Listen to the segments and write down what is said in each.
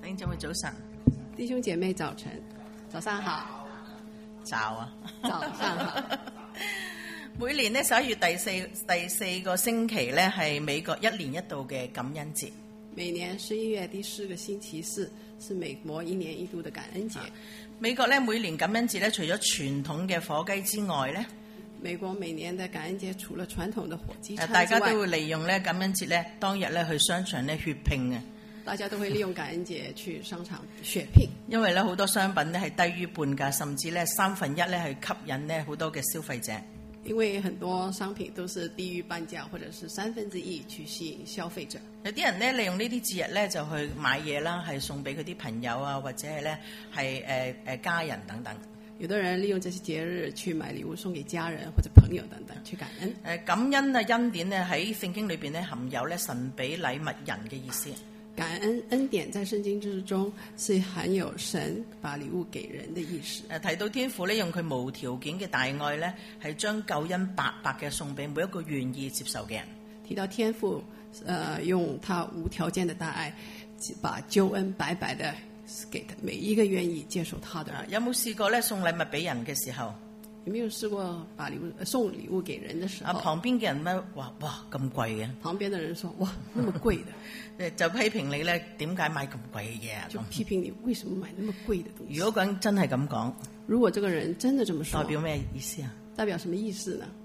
弟兄姊妹早晨， 弟兄姐妹早晨，早上好， 早啊， 早上好。 每年咧11月第四個星期咧係美國一年一度嘅感恩節。 每年11月第4個星期四是美國一年一度的感恩節。 美國咧每年感恩節咧，除咗傳統嘅火雞之外咧， 美國每年的感恩節除了傳統的火雞餐之外， 大家都會利用咧感恩節咧當日咧去商場咧血拼嘅。 大家都會利用感恩節去商場血拼， 因為咧好多商品咧係低於半價，甚至咧1/3咧去吸引咧好多嘅消費者。 因為很多商品都是低於半價或者是1/3去吸引消費者。 有啲人咧利用呢啲節日咧就去買嘢啦，係送俾佢啲朋友啊，或者係咧係家人等等。 有的人利用這些節日去買禮物送給家人或者朋友等等去感恩。 感恩啊恩典咧喺聖經裏邊咧含有咧神俾禮物人嘅意思。 感恩恩典在聖經之中是含有神把禮物給人的意思。 提到天父咧用佢無條件嘅大愛咧，係將救恩白白嘅送俾每一個願意接受嘅人。 提到天父，用他無條件的大愛，把救恩白白的給每一個願意接受他的人。 有冇試過咧送禮物俾人嘅時候？ 有沒有試過把送禮物給人的時候？ 旁邊嘅人咧話：哇咁貴嘅！ 旁邊的人說：哇，那麼貴的， 就批評你咧點解買咁貴嘅嘢啊？ 就批評你為什麼買那麼貴的東西。 如果講真係咁講， 如果這個人真的這麼說， 代表咩意思啊？ 代表什麼意思呢？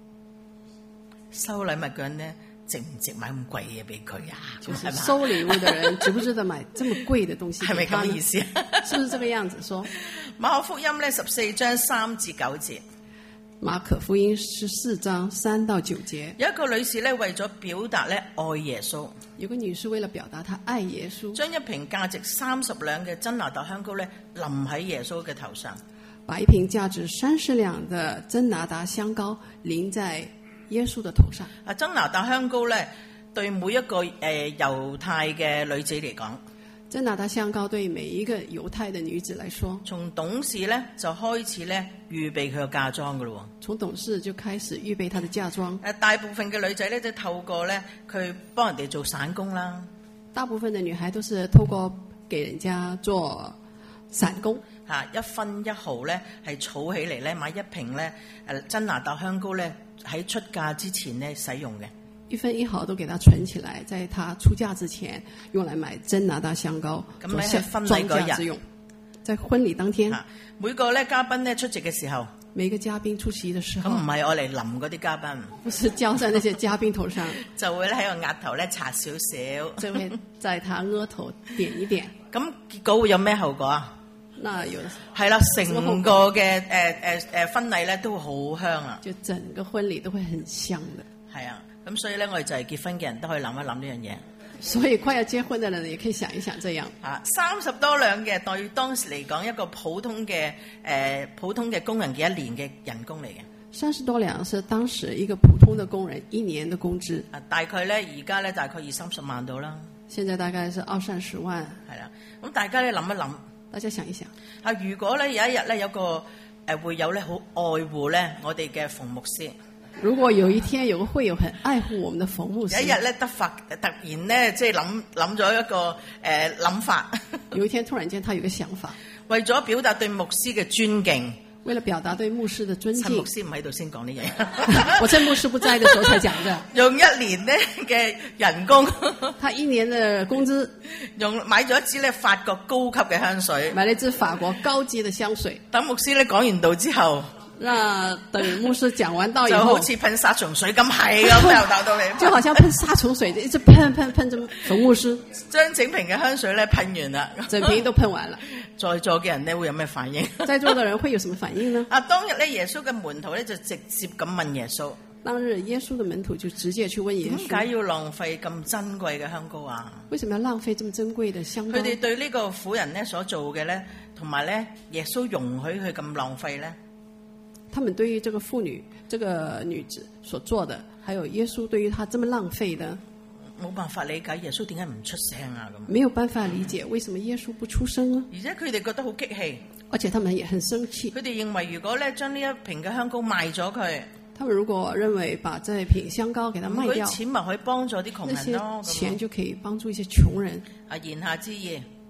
收禮物嘅人咧，值唔值買咁貴嘢俾佢啊？ 就是收禮物的人值不值得買這麼貴的東西？ 係咪咁意思？ 是不是這個樣子說？ 馬可福音咧14章3至9節。 馬可福音14章3到9節。 有一個女士咧為咗表達咧愛耶穌， 有個女士為了表達她愛耶穌， 將一瓶價值30兩嘅真拿大香膏咧淋喺耶穌嘅頭上， 把一瓶價值30兩的真拿大香膏淋在耶穌的頭上。 真拿大香膏咧對每一個猶太嘅女子嚟講，真拿大香膏對每一個猶太的女子來說，從懂事咧就開始咧預備佢嘅嫁妝噶咯。 從懂事就開始預備她的嫁妝。 大部分嘅女仔咧就透過咧佢幫人哋做散工啦。 大部分的女孩都是透過給人家做散工， 一分一毫咧係儲起嚟咧買一瓶咧真拿大香膏咧喺出嫁之前咧使用嘅。 一分一毫都給她存起來，在她出嫁之前用來買真拿大香膏， 咁咧係婚禮嗰日， 在婚禮當天， 每個咧嘉賓咧出席嘅時候， 每個嘉賓出席的時候， 咁唔係我嚟淋嗰啲嘉賓， 不是澆在那些嘉賓頭上， 就會咧喺個額頭咧擦少少， 就會在他額頭點一點。 咁結果會有咩後果啊？ 那有係啦，成個嘅婚禮咧都會好香啊！ 就整個婚禮都會很香的。 係啊，咁所以咧，我哋就係結婚嘅人都可以諗一諗呢樣嘢。 所以快要結婚的人也可以想一想這樣。 30多兩嘅對當時嚟講一個普通嘅工人嘅一年嘅人工嚟嘅。 30多兩是當時一個普通的工人一年的工資。 大概咧而家咧大概20-30萬到啦。 現在大概是20-30萬。 係啦，咁大家咧諗一諗， 大家想一想。 如果咧有一日咧有個會有咧好愛護咧我哋嘅馮牧師。 如果有一天有個會友很愛護我們的馮牧師， 有一日咧突然咧即係諗咗一個諗法。 有一天突然間他有個想法， 為咗表達對牧師嘅尊敬， 為了表達對牧師的尊敬， 趁牧師唔喺度先講呢嘢。 我趁牧師不在的時候才講的。 用1年咧嘅人工， 他1年的工資， 買咗一支咧法國高級嘅香水， 買了一支法國高級的香水。 等牧師咧講完道之後， 那等牧師講完道以後， 就好似噴殺蟲水咁，係咁由頭到尾， 就好像噴殺蟲水，一直噴着馮牧師， 將整瓶嘅香水咧噴完啦， 整瓶都噴完了。 在座嘅人咧會有咩反應？ 在座嘅人會有什麼反應呢？ 當日咧耶穌嘅門徒咧就直接咁問耶穌。 當日耶穌的門徒就直接去問耶穌： 點解要浪費咁珍貴嘅香膏啊？ 為什麼要浪費這麼珍貴的香膏？ 佢哋對呢個婦人咧所做嘅咧，同埋咧耶穌容許佢咁浪費咧？ 他們對於這個婦女、這個女子所做的，還有耶穌對於她這麼浪費的， 冇辦法理解耶穌點解唔出聲啊？咁沒有辦法理解為什麼耶穌不出聲呢？ 而且佢哋覺得好激氣， 而且他們也很生氣。 佢哋認為如果咧將呢一瓶嘅香膏賣咗佢， 他們如果認為把這瓶香膏給它賣掉， 錢咪可以幫助啲窮人咯， 那些錢就可以幫助一些窮人。 言下之意，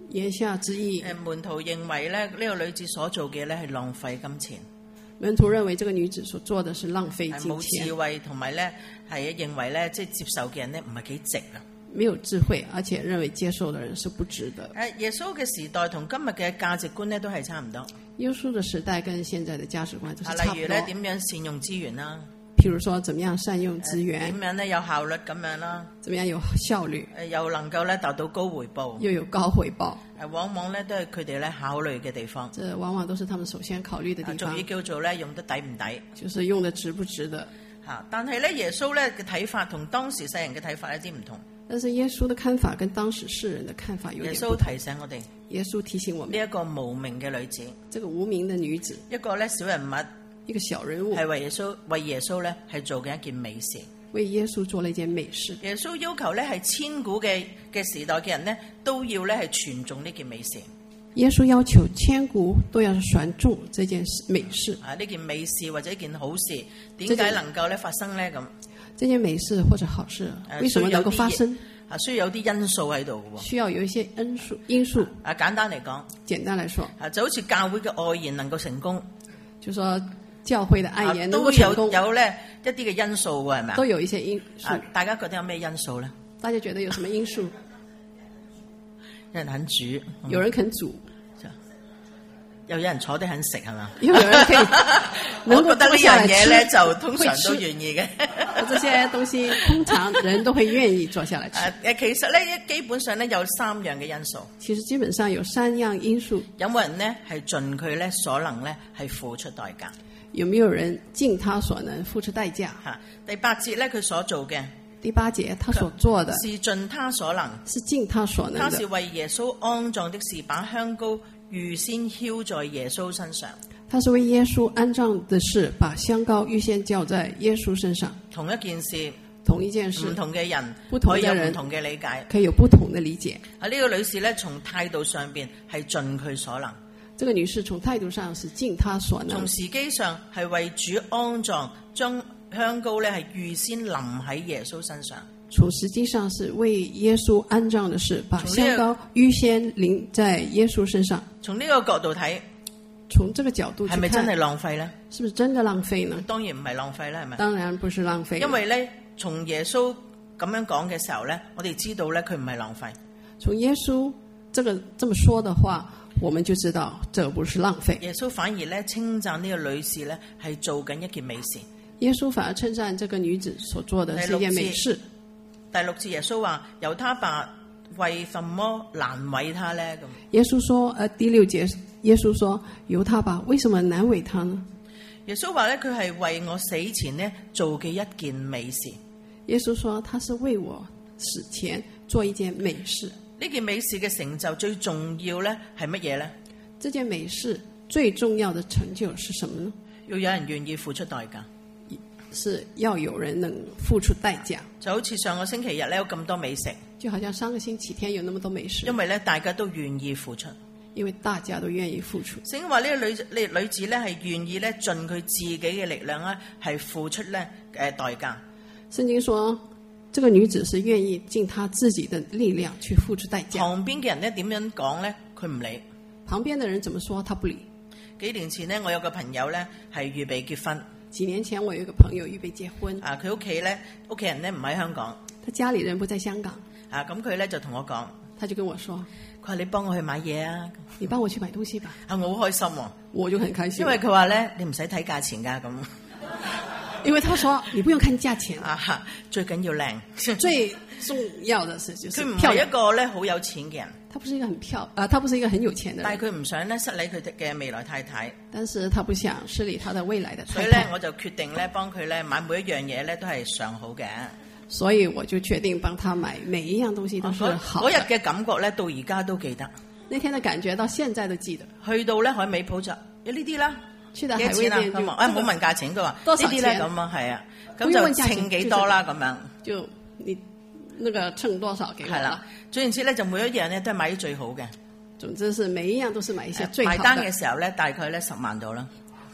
言下之意， 門徒認為咧呢個女子所做嘅咧係浪費金錢。 門徒認為這個女子所做的是浪費金錢， 冇智慧，同埋咧係認為咧即係接受嘅人咧唔係幾值啊。 沒有智慧，而且認為接受的人是不值得。 耶穌嘅時代同今日嘅價值觀咧都係差唔多。 耶穌嘅時代跟現在的價值觀都是差不多。 例如咧點樣善用資源啦， 譬如說怎麼樣善用資源， 點樣咧有效率咁樣啦， 怎麼樣有效率， 又能夠咧達到高回報， 又有高回報， 往往咧都係佢哋咧考慮嘅地方。 這往往都是他們首先考慮的地方。 仲要叫做咧用得抵唔抵， 就是用得值不值得。 但係咧耶穌咧嘅睇法同當時世人嘅睇法有啲唔同。 但是耶穌的看法跟當時世人的看法有點不同。 耶穌提醒我哋， 耶穌提醒我們， 呢一個無名嘅女子， 這個無名的女子， 一個咧小人物， 一個小人物， 係為耶穌咧係做嘅一件美事， 為耶穌做了一件美事。 耶穌要求咧係千古嘅時代嘅人咧都要咧係傳頌呢件美事。 耶穌要求千古都要傳頌這件美事。 呢件美事或者一件好事，點解能夠咧發生咧咁？ 這件美事或者好事，為什麼能夠發生？ 需要有啲因素喺度嘅喎。 需要有一些因素。 簡單嚟講，就好似教會嘅愛言能夠成功， 就說教會嘅愛言能夠成功， 都有咧一啲嘅因素喎，係咪？ 都有一些因素。 大家覺得有咩因素咧？ 大家覺得有什麼因素？ 有人肯煮， 有人肯煮。 又有人坐低肯食係嘛？ 有人可以能夠坐下來吃， 我覺得呢樣嘢咧就通常都願意嘅。 這些東西通常人都會願意坐下來吃。 其實咧基本上咧有3樣嘅因素。 其實基本上有3樣因素。 有冇人咧係盡佢咧所能咧係付出代價？ 有沒有人盡他所能付出代價？ 第8節咧佢所做嘅。 第8節他所做的是盡他所能， 是盡他所能的。 他是為耶穌安葬的事，把香膏預先澆在耶穌身上。 他是為耶穌安葬的事，把香膏預先澆在耶穌身上。 同一件事，唔同嘅人，可以有唔同嘅理解， 可以有不同的理解。 呢個女士咧，從態度上邊係盡佢所能。 這個女士從態度上是盡她所能。從時機上係為主安葬，將香膏咧係預先淋喺耶穌身上。 從實際上是為耶穌安葬的事，把香膏預先淋在耶穌身上。 從呢個角度睇， 從這個角度去看， 係咪真係浪費呢？ 是不是真的浪費呢？ 當然唔係浪費啦，係咪？ 當然不是浪費。 因為咧，從耶穌咁樣講嘅時候咧，我哋知道咧佢唔係浪費。 從耶穌這麼說的話，我們就知道這個不是浪費。 耶穌反而咧稱讚呢個女士咧係做緊一件美事。 耶穌反而稱讚這個女子所做的是一件美事。 第6節耶穌話：由他吧，為什麼難為他呢？咁耶穌說，第6節耶穌說：由他吧，為什麼難為他呢？ 耶穌話咧，佢係為我死前呢做嘅一件美事。 耶穌說，他是為我死前做一件美事。 呢件美事嘅成就最重要咧係乜嘢咧？ 這件美事最重要的成就是什麼呢？ 要有人願意付出代價。 是要有人能付出代價， 就好似上個星期日咧有咁多美食， 就好像上個星期天有那麼多美食， 因為咧大家都願意付出， 因為大家都願意付出。 聖經話呢個女子咧係願意咧盡佢自己嘅力量咧係付出咧代價。 聖經說，這個女子是願意盡她自己的力量去付出代價。 旁邊嘅人咧點樣講咧，佢唔理。 旁邊的人怎麼說，他不理。 幾年前呢，我有個朋友咧係預備結婚。 幾年前我有一個朋友預備結婚， 佢屋企人咧唔喺香港， 他家裏人不在香港， 咁佢咧就同我講， 他就跟我說， 佢話你幫我去買嘢啊， 你幫我去買東西吧， 我好開心， 我就很開心， 因為佢話咧你唔使睇價錢噶咁， 因為他說你不用看價錢， 最緊要靚， 最重要的是就是佢唔係一個咧好有錢嘅人。 他不是一個他不是一個很有錢的人， 但係佢唔想咧失禮佢嘅未來太太， 但是他不想失禮他的未來的太太， 所以咧我就決定咧幫佢咧買每一樣嘢咧都係上好嘅， 所以我就決定幫他買每一樣東西都是好的。 嗰日嘅感覺咧到而家都記得， 那天的感覺到現在都記得。 去到咧海味鋪就有呢啲啦， 去到海味店就唔好問價錢，佢話多少錢呢啲咧咁啊，係啊，咁就稱幾多啦咁樣， 就你那個稱多少給我。係啦， 總言之咧就每一樣咧都係買啲最好嘅。 總之是每一樣都是買一些最好的。 買單嘅時候咧大概咧10萬到啦。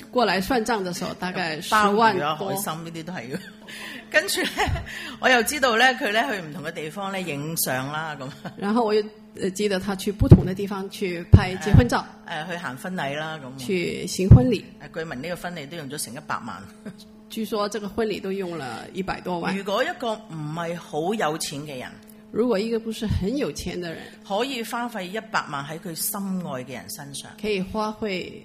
過來算賬的時候，大概10萬多。 海參呢啲都係嘅。跟住咧，我又知道咧，佢咧去唔同嘅地方咧影相啦咁。 然後我又記得他去不同的地方去拍結婚照。 去行婚禮啦咁。 去行婚禮。 據聞呢個婚禮都用咗成100萬。 據說這個婚禮都用了100多萬。 如果一個唔係好有錢嘅人， 如果一個不是很有錢的人， 可以花費100萬喺佢心愛嘅人身上， 可以花費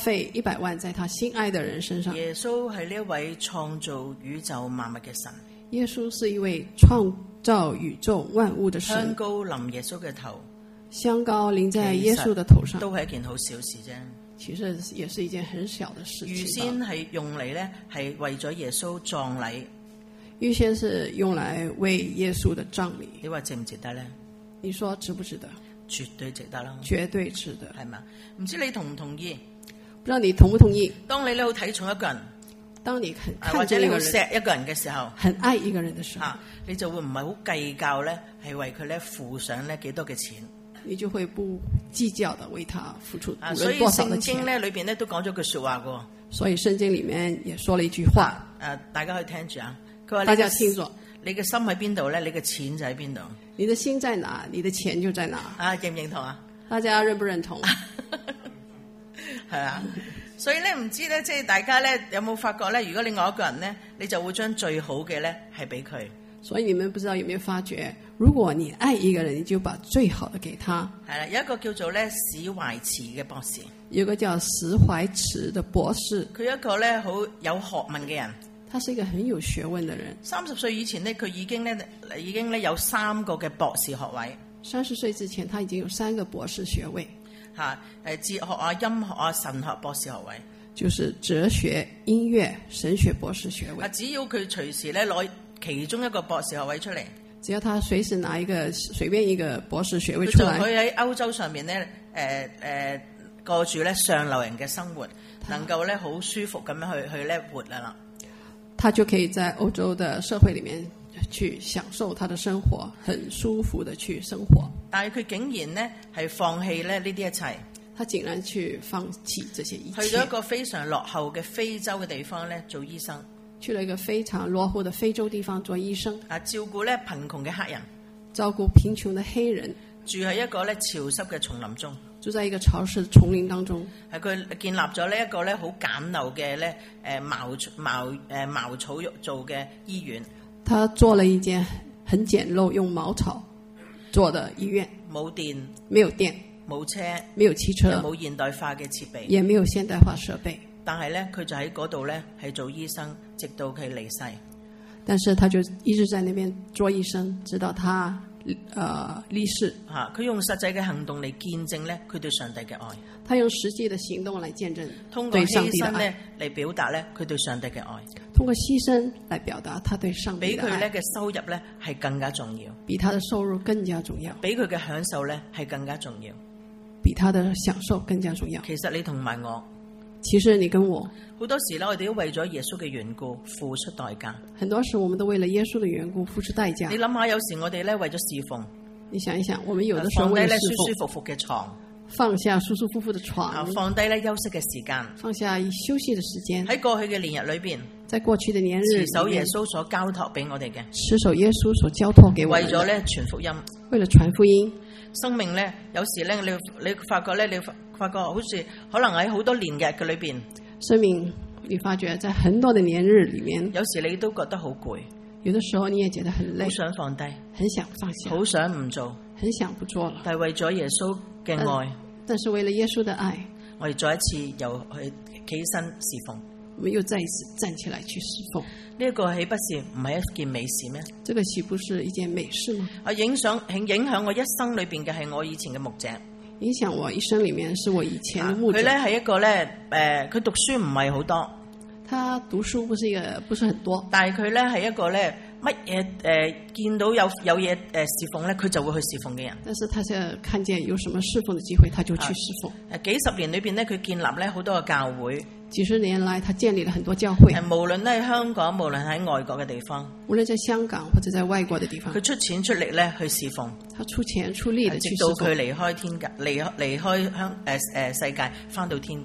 100萬在他心愛的人身上。 耶穌係呢一位創造宇宙萬物嘅神。 耶穌是一位創造宇宙萬物的神。 香膏淋耶穌嘅頭， 香膏淋在耶穌的頭上， 都係一件好小事啫。 其實也是一件很小的事情。 預先係用嚟咧，係為咗耶穌葬禮。 預先是用來為耶穌的葬禮。 你話值唔值得咧？ 你說值不值得？ 絕對值得啦， 絕對值得， 係嘛？唔知你同唔同意？ 不知道你同不同意？ 當你好睇重一個人， 當你很或者你好錫一個人嘅時候， 很愛一個人嘅時候， 你就會唔係好計較咧，係為佢咧付上咧幾多嘅錢。 你就會不計較的為他付出所以聖經咧裏邊咧都講咗句說話嘅。 所以聖經裏面也說了一句話， 大家可以聽住啊。佢話大家聽住， 你嘅心喺邊度咧？你嘅錢就喺邊度。 你的心在哪，你的錢就在哪。 認唔認同啊？ 大家認不認同？ 係啊。所以咧唔知咧，即係大家咧有冇發覺咧？如果你愛一個人咧，你就會將最好嘅咧係俾佢。 所以你們不知道有沒有發覺，如果你愛一個人，你就把最好的給他。 係啦，有一個叫做咧史懷慈嘅博士， 有個叫史懷慈的博士， 佢一個咧好有學問嘅人。 他是一個很有學問的人。 30歲以前呢，佢已經咧有3個嘅博士學位。 30歲之前，他已經有3個博士學位。 哲學啊、音學啊、神學博士學位， 就是哲學、音樂、神學博士學位。 只要佢隨時咧攞其中一個博士學位出嚟， 只要他隨時拿隨便一個博士學位出來， 佢就可以喺歐洲上面咧過住咧上流人嘅生活，能夠咧好舒服咁樣去咧活啦。 他就可以在歐洲的社會裏面去享受他的生活，很舒服的去生活。 但係佢竟然呢係放棄咧呢啲一切， 他竟然去放棄這些一切， 去咗一個非常落後嘅非洲嘅地方咧做醫生， 去了一個非常落後的非洲地方做醫生， 照顧咧貧窮嘅黑人， 照顧貧窮的黑人， 住喺一個咧潮濕嘅叢林中， 住在一個潮濕的叢林當中。 係佢建立咗呢一個咧好簡陋嘅咧茅草做嘅醫院。 他做了一間很簡陋用茅草做的醫院， 冇電， 沒有電， 冇車， 沒有汽車， 冇現代化嘅設備， 也沒有現代化設備。 但係咧，佢就喺嗰度咧係做醫生，直到佢離世。 但是他就一直在那邊做醫生，直到他離世。 佢用實際嘅行動嚟見證咧佢對上帝嘅愛。 他用實際的行動來見證， 通過犧牲咧嚟表達咧佢對上帝嘅愛。 通過犧牲來表達他對上帝的愛。 比佢咧嘅收入咧係更加重要， 比他的收入更加重要。 比佢嘅享受咧係更加重要， 比他的享受更加重要。 其實你同埋我， 其實你跟我好多時咧，我哋都為咗耶穌嘅緣故付出代價。 很多時我們都為了耶穌的緣故付出代價。 你諗下，有時我哋咧為咗侍奉， 你想一想，我們有的時候為了侍奉， 舒舒服服嘅床， 放下舒舒服服的床， 放低咧休息嘅時間， 放下休息的時間。 喺過去嘅年日裏邊， 在過去的年日， 持守耶穌所交託俾我哋嘅， 持守耶穌所交託給我們， 為咗咧傳福音， 為了傳福音。 生命咧，有時咧，你發覺咧，你發覺好似可能喺好多年日嘅裏邊， 生命你發覺在很多的年日裏面， 有時你都覺得好攰， 有的時候你也覺得很累， 好想放低， 很想放下， 好想唔做， 很想不做了。 但係為咗耶穌嘅愛， 但是為了耶穌的愛， 我哋再一次又去起身侍奉。 我們又再一次站起來去侍奉。 呢一個豈不是唔係一件美事咩？ 這個豈不是一件美事嗎？ 影響我一生裏邊嘅係我以前嘅牧者。 影響我一生裏面是我以前的牧者。 佢咧係一個咧佢讀書唔係好多。 他讀書不是很多， 但係佢咧係一個咧乜嘢見到有嘢侍奉咧，佢就會去侍奉嘅人。 但是他是看見有什麼侍奉的機會，他就去侍奉。 幾十年裏邊咧，佢建立咧好多個教會。 幾十年來，他建立了很多教會。 無論喺香港，無論喺外國嘅地方， 無論在香港或者在外國的地方， 佢出錢出力咧去侍奉。 他出錢出力的去侍奉， 直到佢離開天家，離開世界，翻到天家。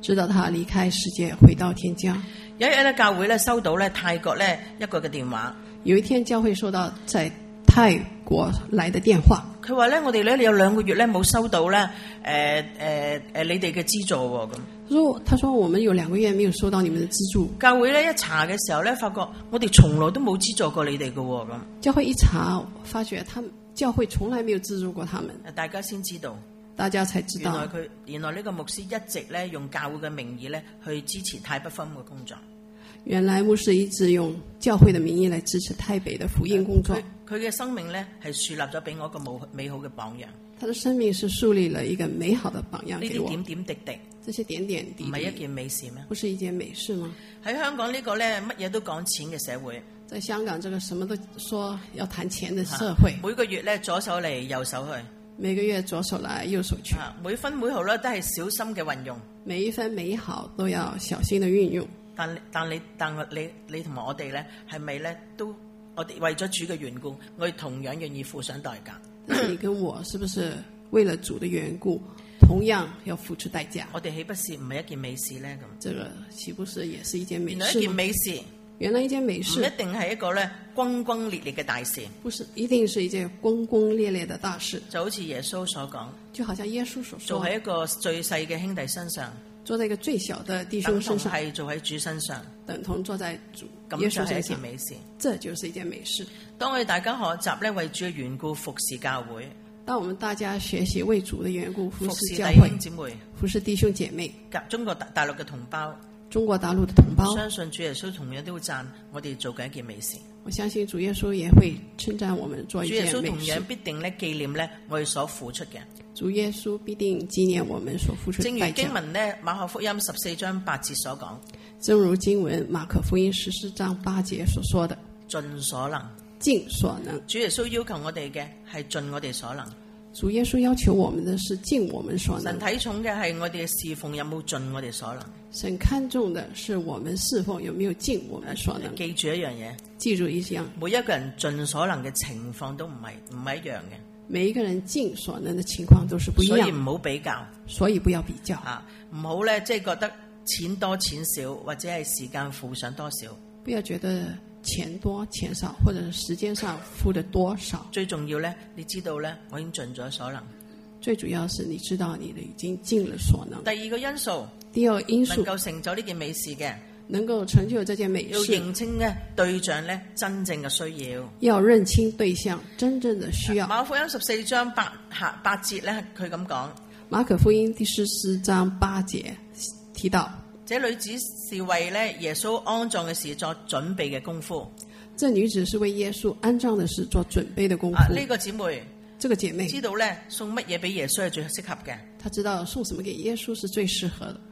直到他離開世界回到天家。 有一日咧，教會咧收到咧泰國咧一個嘅電話。 有一天教會收到在泰國來的電話， 佢話咧我哋咧有2個月咧冇收到咧你哋嘅資助喎咁。 他說我們有2個月沒有收到你們的資助。 教會咧一查嘅時候咧，發覺我哋從來都冇資助過你哋嘅喎咁。 教會一查，發覺教會從來沒有資助過他們。 大家先知道。大家才知道， 原來呢個牧師一直咧用教會嘅名義咧去支持泰北分嘅工作。 原來牧師一直用教會的名義來支持台北的福音工作。 佢嘅生命咧係樹立咗俾我一個美好嘅榜樣。 他的生命是樹立了一個美好的榜樣給我。 呢啲點點滴滴， 這些點點滴滴， 唔係一件美事咩？ 不是一件美事嗎？ 喺香港呢個咧乜嘢都講錢嘅社會。 在香港這個什麼都說要談錢的社會。 每個月咧左手嚟右手去。 每個月左手來右手去， 每分每毫咧都係小心嘅運用， 每一分每一毫都要小心的運用。 但你同埋我哋咧，係咪咧都我哋為咗主嘅緣故，我哋同樣願意付上代價？ 你跟我是不是為了主的緣故，同樣要付出代價？ 我哋豈不是唔係一件美事咧？咁， 這個豈不是也是一件美事嗎？ 原來一件美事。 原來一件美事， 唔一定係一個咧轟轟烈烈嘅大事， 不是一定是一件轟轟烈烈的大事。 就好似耶穌所講， 就好像耶穌所說， 做喺一個最細嘅兄弟身上， 做在一個最小的弟兄身上， 係做喺主身上， 等同做在主耶穌身上，咁就係一件美事。 這就是一件美事。 當我哋大家學習咧為主嘅緣故服侍教會， 當我們大家學習為主的緣故服侍教會， 服侍弟兄姊妹， 服侍弟兄姐妹， 中國大陸嘅同胞。 中國大陸的同胞， 相信主耶穌同樣都會讚我哋做緊一件美事。 我相信主耶穌也會稱讚我們做一件美事。 主耶穌同樣必定咧紀念咧我哋所付出嘅。 主耶穌必定紀念我們所付出的代價。 正如經文咧馬可福音14章8節所講， 正如經文馬可福音14章8節所說的， 盡所能， 盡所能。 主耶穌要求我哋嘅係盡我哋所能。 主耶穌要求我們的是盡我們所能。 神睇重嘅係我哋嘅侍奉有冇盡我哋所能。 神看重的是我們侍奉有沒有盡我們所能。 記住一樣嘢， 記住一樣， 每一個人盡所能嘅情況都唔係一樣嘅。 每一個人盡所能的情況都是不一樣， 所以唔好比較， 所以不要比較啊！唔好咧，即係覺得錢多錢少，或者係時間付上多少。 不要覺得錢多錢少，或者時間上付的多少。 最重要咧，你知道咧，我已經盡咗所能。 最主要是你知道你已經盡了所能。 第二個因素， 第二個因素， 能夠成就呢件美事嘅， 能夠成就這件美事， 要認清咧對象咧真正嘅需要， 要認清對象真正的需要。 馬可福音14章8節咧，佢咁講。 馬可福音第14章8節提到， 這女子是為咧耶穌安葬嘅事作準備嘅功夫。 這女子是為耶穌安葬的事做準備的功夫。 呢個姊妹， 這個姐妹知道咧送乜嘢俾耶穌係最適合嘅。 她知道送什麼給耶穌是最適合的。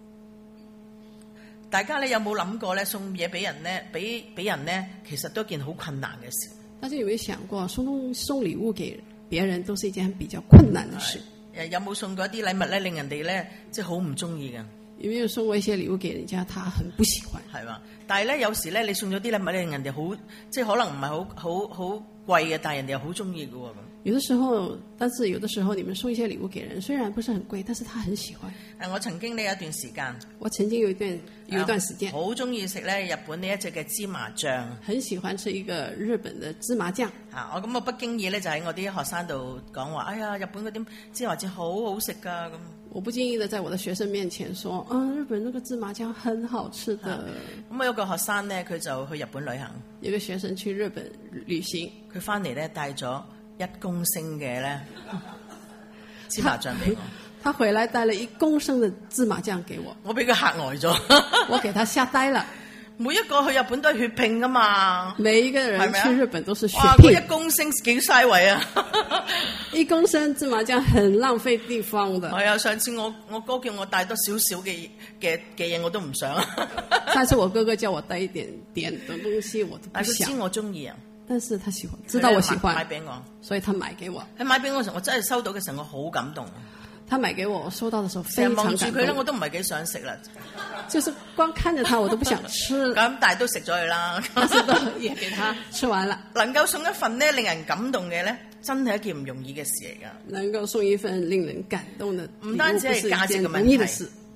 大家咧有冇諗過咧送嘢俾人咧，俾人咧，其實都係一件好困難嘅事。 大家有沒有想過送禮物給別人都是一件比較困難的事？ 有冇送過一啲禮物咧，令人哋咧即係好唔中意嘅？ 有沒有送過一些禮物給人家，他很不喜歡？ 係嘛？但係咧，有時咧，你送咗啲禮物咧，令人哋好，即係可能唔係好貴嘅，但係人哋又好中意嘅喎。 有的時候，但是有的時候，你們送一些禮物給人，雖然不是很貴，但是他很喜歡。 我曾經呢有一段時間， 我曾經有一段時間， 好中意食咧日本呢一隻嘅芝麻醬， 很喜歡吃一個日本的芝麻醬。 我咁我不經意咧就喺我啲學生度講話，哎呀，日本嗰啲芝麻醬好好食噶咁。 我不經意的在我的學生面前說，日本那個芝麻醬很好吃的。 咁有個學生咧，佢就去日本旅行， 有個學生去日本旅行，佢翻嚟咧帶咗1公升嘅咧芝麻醬俾我。 他回來帶了1公升的芝麻醬給我， 我俾佢嚇呆咗， 我給他嚇呆了。 每一個去日本都係血拼噶嘛， 每一個人去日本都是血拼。1公升幾嘥位啊 ！1公升芝麻醬很浪費地方的。 係啊，上次我哥叫我帶多少少嘅嘢，我都唔想。 上次我哥哥叫我帶一點點的東西，我都不想。 佢知我中意啊， 但是他喜歡，知道我喜歡， 買俾我， 所以他買給我。 佢買俾我嘅時候，我真係收到嘅時候，我好感動。 他買給我，我收到的時候非常感動。 望住佢咧，我都唔係幾想食啦。 就是光看着他，我都不想吃。 咁但係都食咗佢啦， 但是都也給他吃完了。 能夠送一份呢令人感動嘅咧，真係一件唔容易嘅事嚟噶。 能夠送一份令人感動的， 唔單止係價值嘅問題，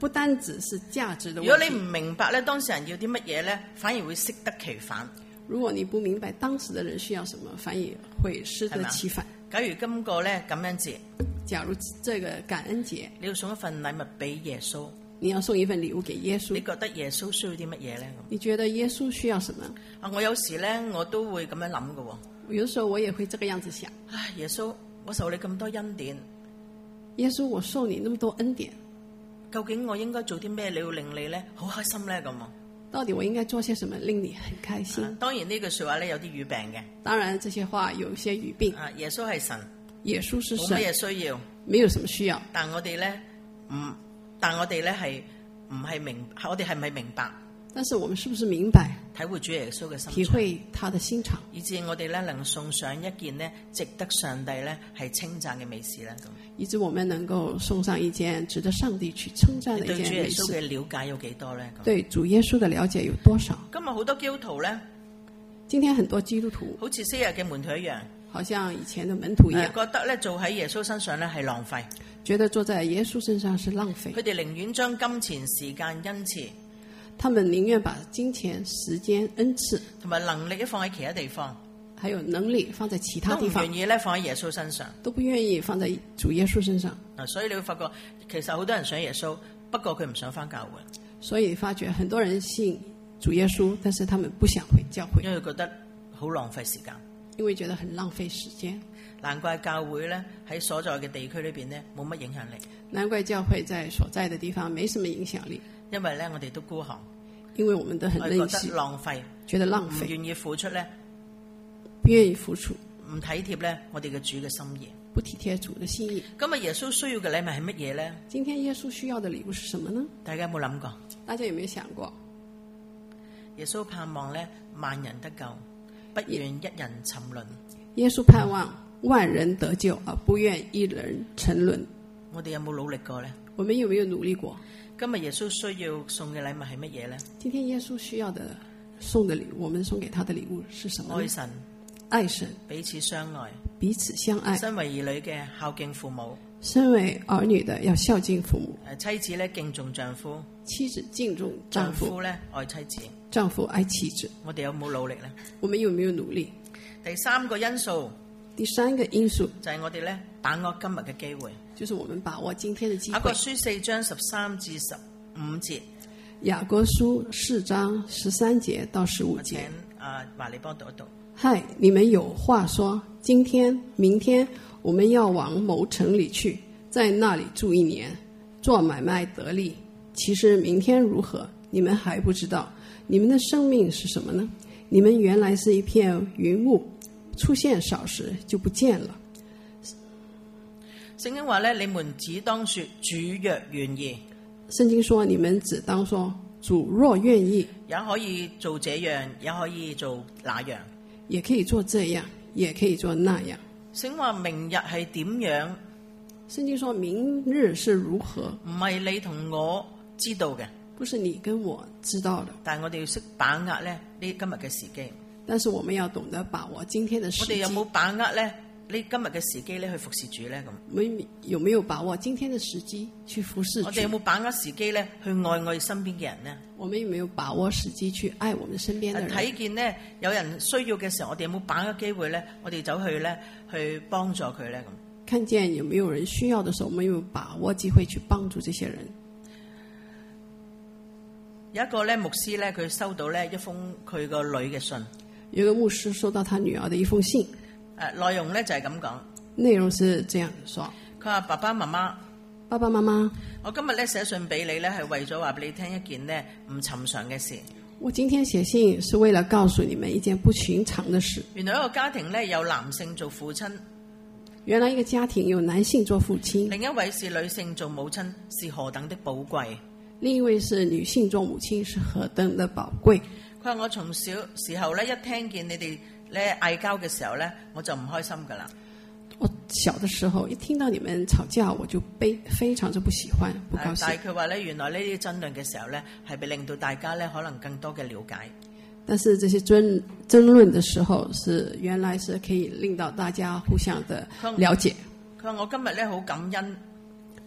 不單止是價值的問題。 如果你唔明白咧，當事人要啲乜嘢咧，反而會適得其反。 如果你不明白當時的人需要什麼，反而會適得其反。 假如今個咧感恩節， 假如這個感恩節， 你要送一份禮物俾耶穌， 你要送一份禮物給耶穌， 你覺得耶穌需要啲乜嘢咧？ 你覺得耶穌需要什麼？ 啊，我有時咧我都會咁樣諗㗎喎。 有時候我也會這個樣子想。 唉，耶穌，我受你咁多恩典。 耶穌，我受你那麼多恩典， 究竟我應該做啲咩？你要令你咧好開心咧咁啊？ 到底我應該做些什麼令你很開心？ 當然呢句說話咧有啲語病嘅。 當然這些話有一些語病。 耶穌係神， 耶穌是神， 冇咩需要， 沒有什麼需要。 但我哋咧係唔係明？我哋係咪明白？ 但是我們是不是明白？ 體會主耶穌嘅心腸， 體會他的心腸， 以致我哋咧能送上一件呢值得上帝咧係稱讚嘅美事咧咁。 以致我們能夠送上一件值得上帝去稱讚的一件美事。 對主耶穌嘅了解有幾多咧？ 對主耶穌的了解有多少？ 今日好多基督徒咧， 今天很多基督徒好似昔日嘅門徒一樣， 好像以前的門徒一樣， 覺得咧做喺耶穌身上咧係浪費， 覺得做在耶穌身上是浪費。 佢哋寧願將金錢、時間、恩賜， 他們寧願把金錢、時間、恩賜同埋能力放喺其他地方， 還有能力放在其他地方， 都唔願意咧放喺耶穌身上， 都不願意放在主耶穌身上。 所以你會發覺，其實好多人想耶穌，不過佢唔想返教會。 所以發覺很多人信主耶穌，但是他們不想回教會， 因為覺得好浪費時間， 因為覺得很浪費時間。 難怪教會咧喺所在嘅地區裏邊咧冇乜影響力。 難怪教會在所在的地方沒什麼影響力， 因為咧我哋都孤寒， 因為我們都很任性， 覺得浪費， 覺得浪費， 唔願意付出咧， 不願意付出， 唔體貼咧我哋嘅主嘅心意， 不體貼主的心意。 今日耶穌需要嘅禮物係乜嘢咧？ 今天耶穌需要的禮物是什麼呢？ 大家有冇諗過？ 大家有沒有想過？ 耶穌盼望咧萬人得救，不願一人沉淪。 耶穌盼望萬人得救，而不願一人沉淪。 我哋有冇努力過呢？ 我們有沒有努力過？ 今日耶穌需要送嘅禮物係乜嘢呢？ 今天耶穌需要的送的禮物，我們送給他的禮物是什麼？ 愛神， 愛神， 彼此相愛， 彼此相愛。 身為兒女嘅孝敬父母， 身為兒女的要孝敬父母。 妻子咧敬重丈夫， 妻子敬重丈夫。 丈夫咧愛妻子， 丈夫愛妻子。 我哋有冇努力呢？ 我們有沒有努力？ 第三個因素就係我哋咧把握今日嘅機會， 就是我們把握今天的機會。 雅各書4章13至15節， 雅各書4章13節到15節。 請華利幫讀一讀。 嗨，你們有話說，今天、明天我們要往某城裡去，在那裡住1年，做買賣得利。其實明天如何，你們還不知道。你們的生命是什麼呢？你們原來是一片雲霧，出現少時就不見了。 聖經話咧，你們只當說主若願意。 聖經說，你們只當說主若願意， 也可以做這樣，也可以做那樣， 也可以做這樣，也可以做那樣。 聖經話明日係點樣？ 聖經說明日是如何， 唔係你同我知道嘅， 不是你跟我知道的。 但係我哋要識把握咧呢今日嘅時機。 但是我們要懂得把握今天的時機。 我哋有冇把握咧？你今日嘅時機咧去服侍主咧？咁我們有沒有把握今天的時機去服侍主？ 我哋有冇把握時機咧去愛我哋身邊嘅人呢？ 我們有沒有把握時機去愛我們身邊的人？ 睇見呢有人需要嘅時候，我哋有冇把握機會咧？我哋走去咧去幫助佢咧？咁看見有沒有人需要的時候，我們有沒有把握機會去幫助這些人？ 有一個咧牧師咧，佢收到咧一封佢個女嘅信。 有個牧師收到他女兒的一封信。 內容咧就係咁講， 內容是這樣說， 佢話爸爸媽媽，我今日咧寫信俾你咧，係為咗話俾你聽一件呢唔尋常嘅事。 我今天寫信是為了告訴你們一件不尋常的事。 原來一個家庭咧有男性做父親， 原來一個家庭有男性做父親， 另一位是女性做母親，是何等的寶貴。 另一位是女性做母親，是何等的寶貴。 佢話我從小時候咧一聽見你哋咧嗌交嘅時候咧，我就唔開心噶啦。 我小的時候一聽到你們吵架，我就非常之不喜歡，不高興。 但係佢話咧，原來呢啲爭論嘅時候咧，係俾令到大家咧可能更多嘅了解。 但是這些爭論的時候，是原來是可以令到大家互相的了解。 佢話我今日咧好感恩。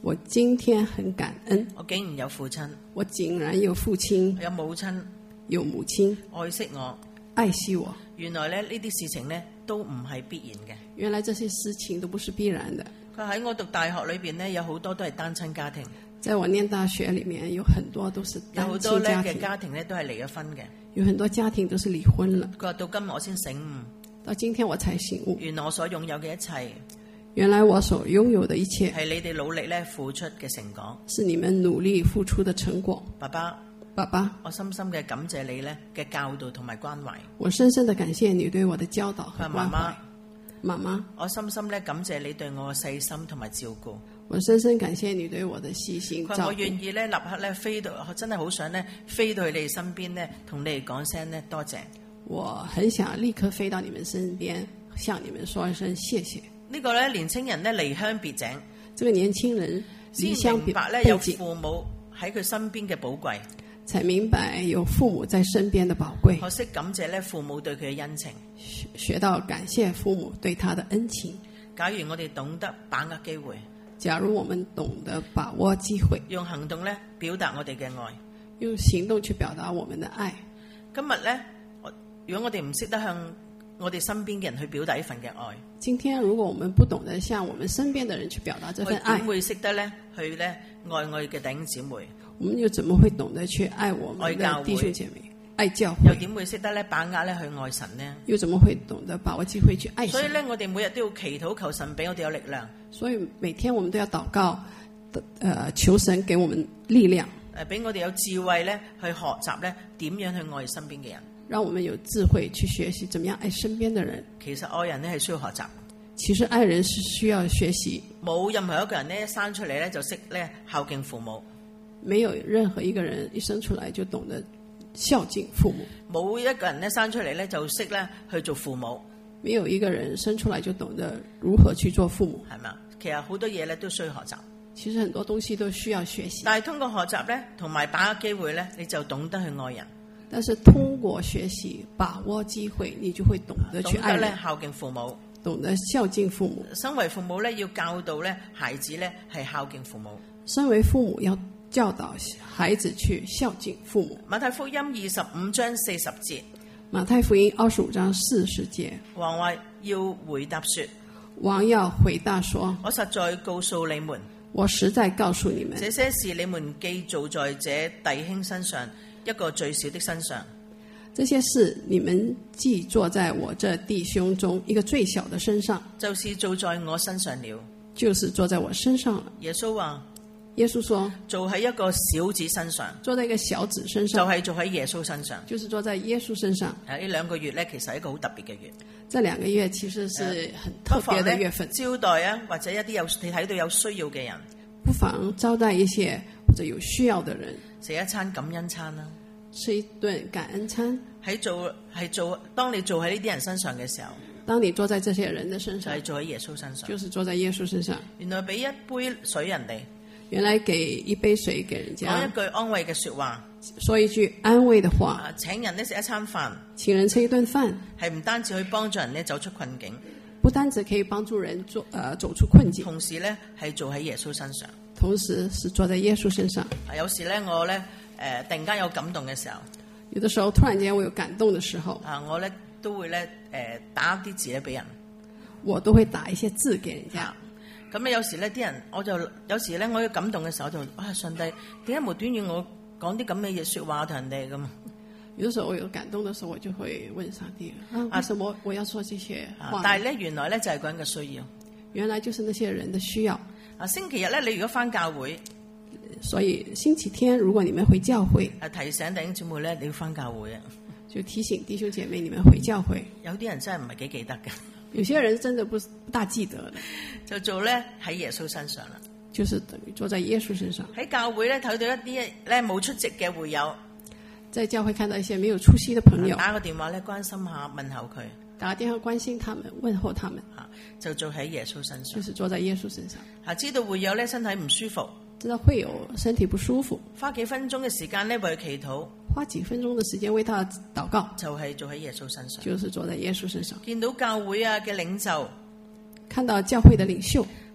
我今天很感恩， 我竟然有父親， 我竟然有父親， 有母親， 有母親愛惜我， 愛惜我。 原來咧呢啲事情咧都唔係必然嘅。 原來這些事情都不是必然的。 佢喺我讀大學裏邊咧，有好多都係單親家庭。 在我念大學裏面，有很多都是單親家庭。有好多咧嘅家庭咧都係離咗婚嘅。 有很多家庭都是離婚了。 佢話到今日我先醒悟， 到今天我才醒悟， 原來我所擁有嘅一切， 原來我所擁有的一切係你哋努力咧付出嘅成果， 是你們努力付出的成果。 爸爸， 爸爸， 我深深嘅感謝你咧嘅教導同埋關懷。 我深深的感謝你對我的教導和關懷。媽媽， 我深深咧感謝你對我嘅細心同埋照顧。 我深深感謝你對我的細心照顧。 我願意咧立刻咧飛到，我真係好想咧飛到去你哋身邊咧，同你哋講聲咧多謝。 我很想立刻飛到你們身邊，向你們說一聲謝謝。 呢個咧年青人咧離鄉別井， 這個年輕人離鄉別井， 先明白咧有父母喺佢身邊嘅寶貴， 才明白有父母在身邊的寶貴。 學識感謝咧父母對佢嘅恩情， 學到感謝父母對他的恩情。 假如我哋懂得把握機會， 假如我們懂得把握機會， 用行動咧表達我哋嘅愛， 用行動去表達我們的愛。 今日咧，如果我哋唔識得向我哋身邊嘅人去表達呢份嘅愛， 今天如果我們不懂得向我們身邊的人去表達這份愛， 點會識得咧去咧愛我哋嘅弟兄姊妹？ 我們又怎麼會懂得去愛我們的弟兄姐妹？愛教會又點會識得咧把握咧去愛神呢？ 又怎麼會懂得把握機會去愛神？ 所以咧，我哋每日都要祈禱求神俾我哋有力量。 所以每天我們都要禱告，求神給我們力量， 俾我哋有智慧咧去學習咧點樣去愛身邊嘅人。 讓我們有智慧去學習怎麼樣愛身邊的人。 其實愛人咧係需要學習， 其實愛人是需要學習。 冇任何一個人咧生出嚟咧就識咧孝敬父母， 沒有任何一個人一生出來就懂得孝敬父母。 冇一個人咧生出嚟咧就識咧去做父母， 沒有一個人生出來就懂得如何去做父母， 係嘛？其實好多嘢咧都需要學習。 其實很多東西都需要學習， 但係通過學習咧同埋把握機會咧，你就懂得去愛人。 但是通過學習把握機會，你就會懂得去愛人， 懂得孝敬父母， 懂得孝敬父母。 身為父母咧，要教導咧孩子咧係孝敬父母。 身為父母要教導孩子去孝敬父母。 馬太福音25章40節， 馬太福音25章40節， 王話要回答說， 王要回答說， 我實在告訴你們， 我實在告訴你們， 這些事你們既做在這弟兄身上，一個最小的身上， 這些事你們既做在我這弟兄中一個最小的身上， 就是做在我身上了， 就是做在我身上了。 耶穌話， 耶穌說， 做喺一個小子身上， 做在一個小子身上， 就係做喺耶穌身上， 就是做在耶穌身上。 呢2個月咧，其實係一個好特別嘅月。 這2個月其實是很特別的月份。 招待啊，或者一啲你睇到有需要嘅人， 不妨招待一些或者有需要的人， 食一餐感恩餐啦， 吃一頓感恩餐。 當你做喺呢啲人身上嘅時候， 當你坐在這些人的身上， 就係做喺耶穌身上， 就是坐在耶穌身上。 原來俾一杯水人哋， 原來給一杯水給人家， 講一句安慰嘅說話， 說一句安慰的話， 請人咧食一餐飯， 請人吃一頓飯， 係唔單止可以幫助人咧走出困境， 不單止可以幫助人走出困境， 同時咧係做喺耶穌身上， 同時是坐在耶穌身上。 有時咧我咧突然間有感動嘅時候， 有的時候突然間我有感動的時候， 我咧都會咧打啲字咧俾人， 我都會打一些字給人家。 咁咧有時咧啲人，有時咧我有感動嘅時候，就上帝點解無端端我講啲咁嘅嘢說話同人哋咁？ 有時候我有感動的時候，我就會問上帝為什麼我要說這些話？ 但係咧原來咧就係個人嘅需要， 原來就是那些人的需要。 星期日咧，你如果返教會， 所以星期天如果你們回教會， 提醒弟兄姊妹咧你要返教會啊， 就提醒弟兄姐妹你們回教會。 有啲人真係唔係幾記得嘅， 有些人真的不大記得， 就做咧喺耶穌身上啦， 就是等於坐在耶穌身上。喺教會咧睇到一啲咧冇出席嘅會友， 在教會看到一些沒有出席的朋友， 打個電話咧關心下問候佢， 打個電話關心他們問候他們， 就做喺耶穌身上， 就是坐在耶穌身上。 知道會友咧身體唔舒服， 知道會有身體不舒服， 花幾分鐘嘅時間咧為佢祈禱， 花幾分鐘的時間為他禱告， 就係做喺耶穌身上， 就是坐在耶穌身上。 見到教會嘅領袖， 看到教會的領袖，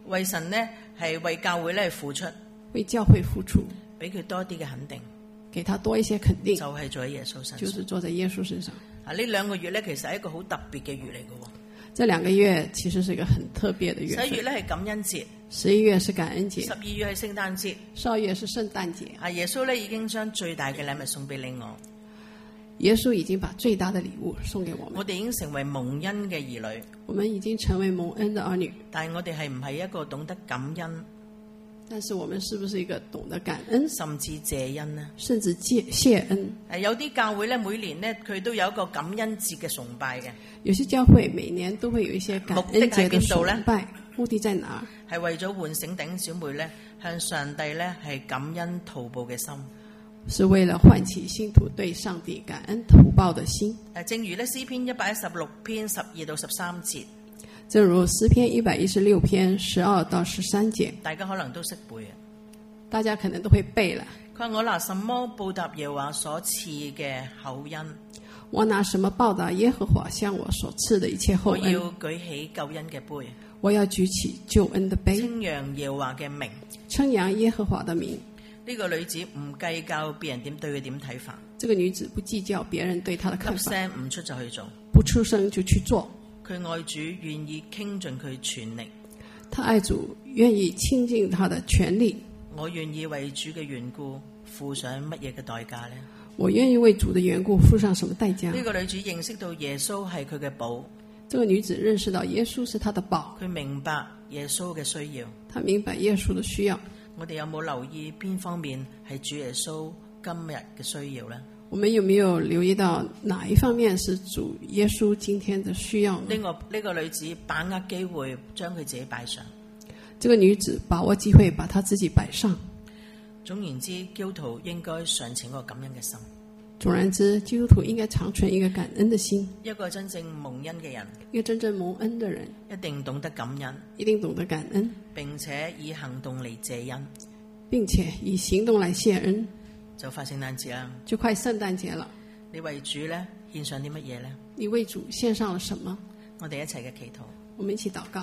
為神呢係為教會咧付出， 為教會付出， 俾佢多啲嘅肯定， 給他多一些肯定， 就係做喺耶穌身上， 就是做在耶穌身上。 啊，呢2個月咧其實係一個好特別嘅月嚟嘅。 這2個月其實是一個很特別的月份。 11月咧係感恩節 ，11月是感恩節 ，12月係聖誕節 ，12月是聖誕節。 啊，耶穌咧已經將最大嘅禮物送俾你我。 耶穌已經把最大的禮物送給我們。 我哋已經成為蒙恩嘅兒女， 我們已經成為蒙恩的兒女。 但係我哋係唔係一個懂得感恩？ 但是我們是不是一個懂得感恩， 甚至謝恩呢？ 甚至謝恩？ 有啲教會咧，每年咧佢都有一個感恩節嘅崇拜嘅。 有些教會每年都會有一些感恩節的崇拜。目的在哪？係為咗喚醒弟兄姊妹咧，向上帝咧係感恩圖報嘅心。是為了喚起信徒對上帝感恩圖報的心。 正如咧詩篇116篇12到13節。 正如詩篇116篇12到13節， 大家可能都識背啊， 大家可能都會背了。 佢話我拿什麼報答耶和華所賜嘅厚恩？ 我拿什麼報答耶和華向我所賜的一切厚恩？ 我要舉起救恩嘅杯， 我要舉起救恩的杯， 稱揚耶和華嘅名， 稱揚耶和華的名。 呢個女子唔計較別人點對佢點睇法， 這個女子不計較別人對她的看法， 粒聲唔出就去做， 不出聲就去做。 佢愛主，願意傾盡佢全力。 他愛主，願意傾盡他的全力。 我願意為主嘅緣故付上乜嘢嘅代價呢？ 我願意為主的緣故付上什麼代價？ 呢個女子認識到耶穌係佢嘅寶。 這個女子認識到耶穌是她的寶。 佢明白耶穌嘅需要。 她明白耶穌的需要。 我哋有冇留意邊方面係主耶穌今日嘅需要呢？ 我們有沒有留意到哪一方面是主耶穌今天的需要呢？ 呢個女子把握機會將佢自己擺上。 這個女子把握機會把她自己擺上。 總言之，基督徒應該常存個感恩嘅心。 總言之，基督徒應該常存一個感恩的心。 一個真正蒙恩嘅人， 一個真正蒙恩的人， 一定懂得感恩， 一定懂得感恩， 並且以行動嚟謝恩， 並且以行動來謝恩。 就快聖誕節啦， 就快聖誕節了。 你為主咧獻上啲乜嘢咧？ 你為主獻上了什麼？ 我哋一齊嘅祈禱。 我們一起禱告。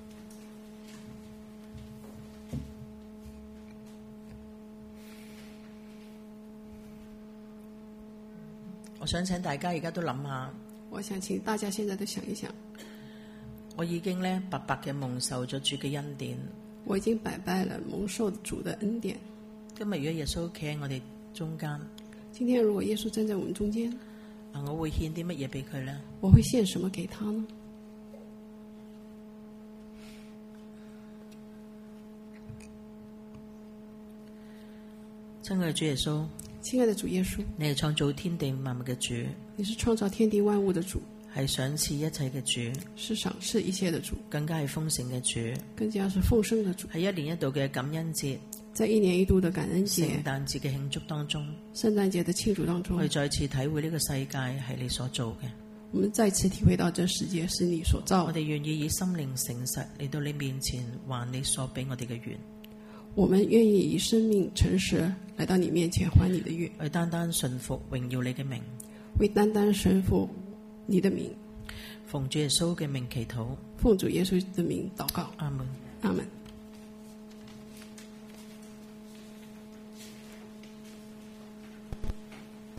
我想請大家而家都諗下。 我想請大家現在都想一想。 我已經咧白白嘅蒙受咗主嘅恩典。 我已經白白了蒙受主的恩典。 今日如果耶穌企喺我哋中間， 今天如果耶穌站在我們中間， 我會獻啲乜嘢俾佢呢？ 我會獻什麼給他呢？ 親愛的主耶穌， 親愛的主耶穌， 你係創造天地萬物嘅主， 你是創造天地萬物的主， 係賞賜一切嘅主， 是賞賜一切的主， 更加係豐盛嘅主， 更加是豐盛的主， 係一年一度嘅感恩節， 在一年一度的感恩節、 聖誕節嘅慶祝當中， 聖誕節的慶祝當中， 我哋再次體會呢個世界係你所做嘅。 我們再次體會到這世界是你所造的。 我哋願意以心靈誠實嚟到你面前還你所俾我哋嘅願。 我們願意以生命誠實來到你面前還你的願， 為單單順服榮耀你嘅名， 為單單順服你的名， 奉主耶穌嘅名祈禱， 奉主耶穌的名禱告。 阿門， 阿門。